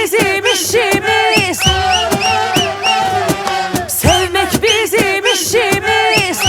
bizim işimiz. Sevmek bizim işimiz.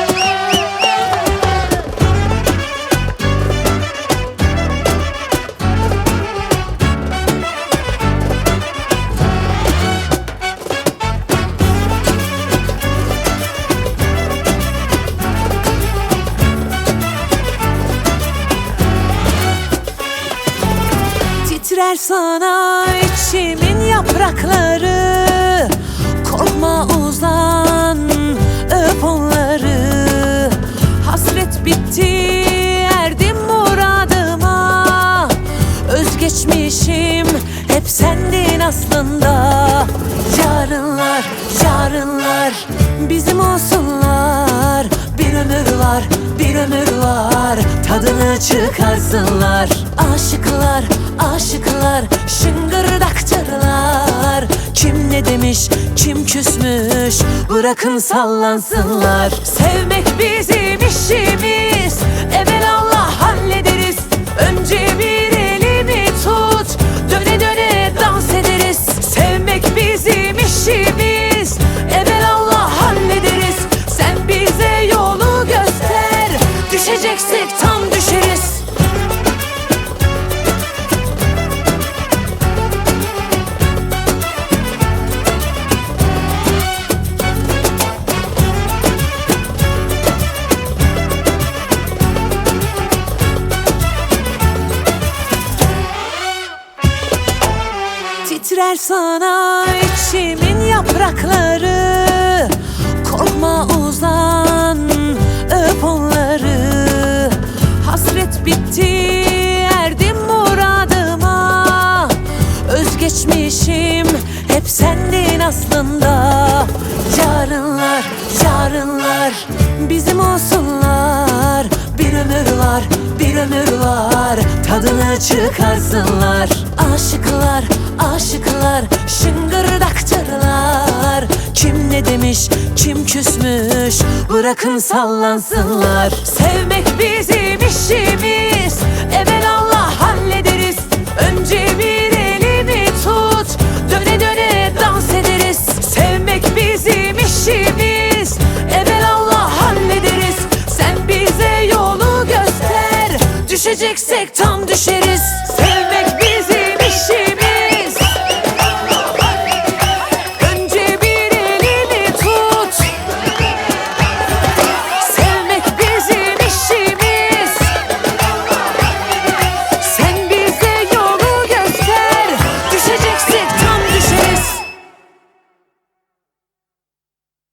Titrer sana içimin yaprakları. Korkma, uzan, öp onları. Hasret bitti, erdim muradıma. Özgeçmişim hep sendin aslında. Yarınlar, yarınlar bizim olsunlar. Bir ömür var, bir ömür var, tadını çıkarsınlar. Aşıklar, aşıklar, şıngırdaktırlar. Kim ne demiş, kim küsmüş, bırakın sallansınlar. Sevmek bizim işimiz, evelallah hallederiz. Önce bir elimi tut, döne döne dans ederiz. Sevmek bizim işimiz, evelallah hallederiz. Sen bize yolu göster, düşeceksek tam düşeriz. Titrer sana içimin yaprakları. Korkma, uzan, öp onları. Hasret bitti, erdim muradıma. Özgeçmişim hep sendin aslında. Yarınlar, yarınlar bizim olsunlar. Bir ömür var, bir ömür var, tadını çıkarsınlar. Aşıklar, aşıklar, şıngırdaktırlar. Kim ne demiş, kim küsmüş, bırakın sallansınlar. Sevmek bizim işimiz, evelallah hallederiz. Önce bir elimi tut, döne döne dans ederiz. Sevmek bizim işimiz, evelallah hallederiz. Sen bize yolu göster, düşeceksek tam düşeriz.